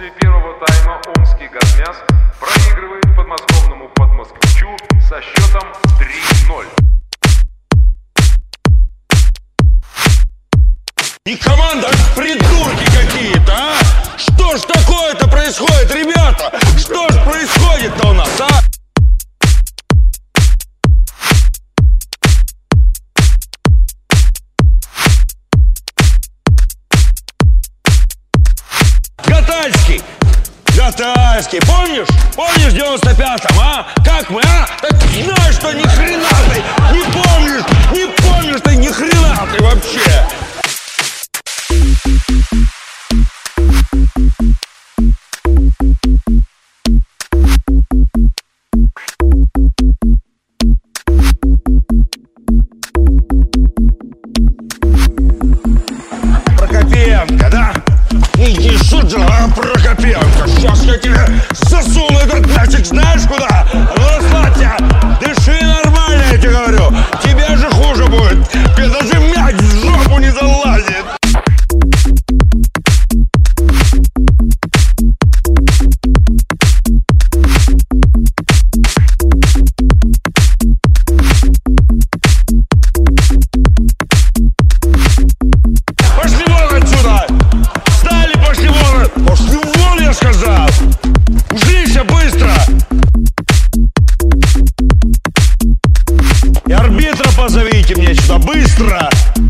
После первого тайма омский «Газмяс» проигрывает подмосковному «Подмосквичу» со счетом 3-0. И команда придурки какие-то, а? Что ж такое-то происходит, ребята? Что ж происходит-то у нас, а? Гатайский, помнишь? Помнишь в 95-м, а? Как мы, а? Так знаешь, что ни хрена ты не помнишь ты ни хрена ты вообще. Прокопенко, да? Иди сюда, Прокопенко, сейчас я тебе засуну этот мячик, знаешь куда? Расслабься, дыши нормально, я тебе говорю, тебе же хуже будет, тебе даже мяч в жопу не залазит. Пошли вон отсюда! Пошли вон, я сказал! Ужрися быстро! И арбитра позовите мне сюда, быстро!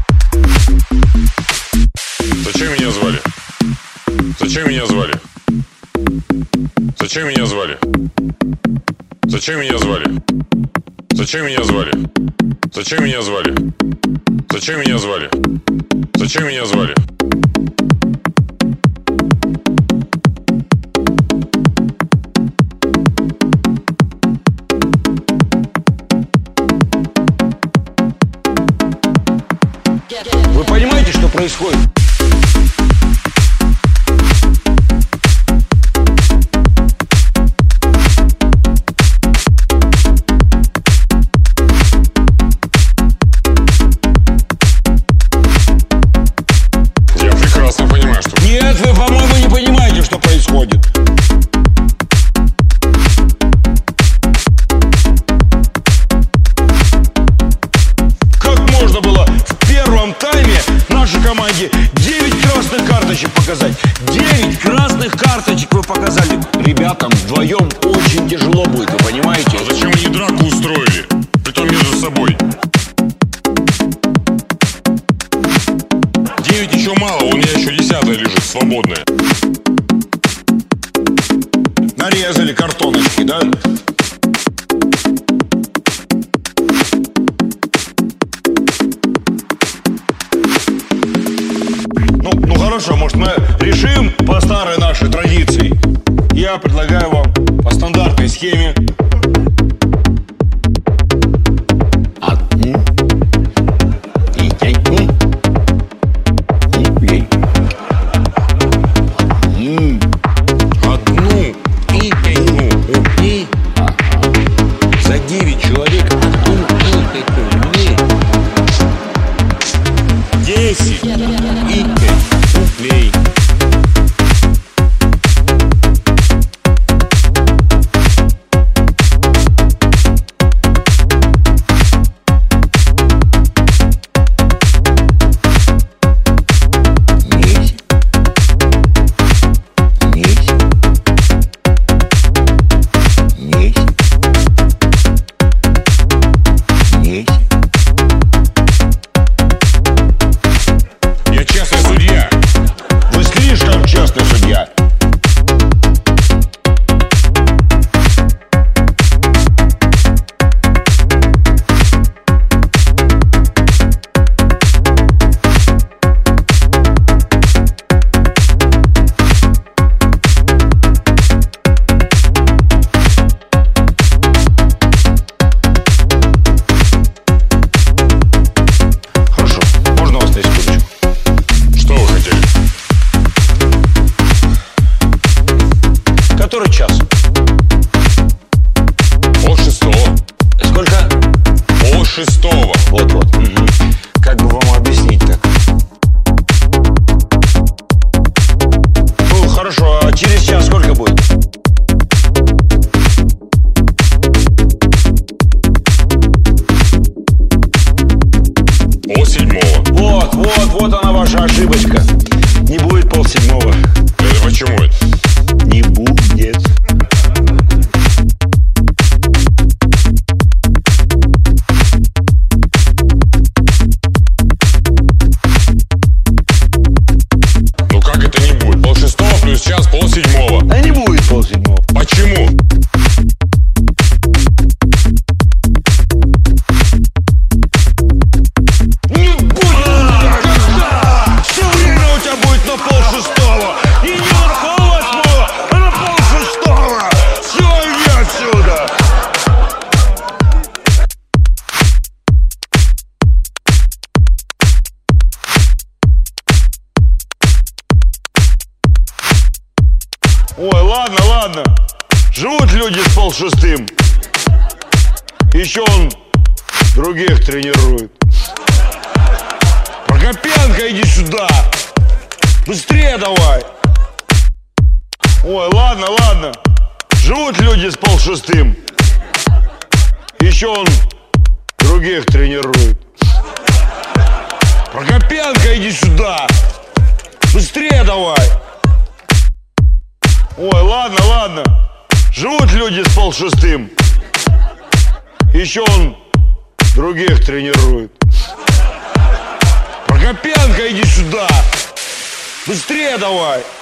Зачем меня звали? Зачем меня звали? Зачем меня звали? Зачем меня звали? Зачем меня звали? Зачем меня звали? Зачем меня звали? Зачем меня звали? Вы понимаете, что происходит? Я прекрасно понимаю, что... Нет, вы, по-моему, не понимаете, что происходит. Как можно было в первом тайме нашей команде 9 красных карточек показать? 9 красных карточек вы показали. Ребятам вдвоем очень тяжело будет, вы понимаете? А зачем они драку устроили? Притом между собой. 9 еще мало, у меня еще 10-я лежит свободная. Нарезали картоночки, да? Ну хорошо, может мы решим по старой нашей традиции. Я предлагаю вам по стандартной схеме. Одну и пятну. За 9 человек одну и пятну. 10 и 5 рублей. ваша ошибочка. Не будет полседьмого. Это почему это? Не будет. Ну как это не будет? Полшестого плюс час, полседьмого. А не будет полседьмого. Почему? Не будет! Когда? Все время у тебя будет на полшестого. И не на полвосьмого, а на полшестого. Все, иди отсюда. Ой, ладно, ладно. Живут люди с полшестым. Еще он других тренирует. Прокопенко, иди сюда. Быстрее давай. Ой, ладно, ладно. Живут люди с полшестым. Еще он других тренирует. Прокопенко, иди сюда. Быстрее давай. Ой, ладно, ладно. Живут люди с полшестым. Еще он других тренирует. Прокопенко, иди сюда. Быстрее давай.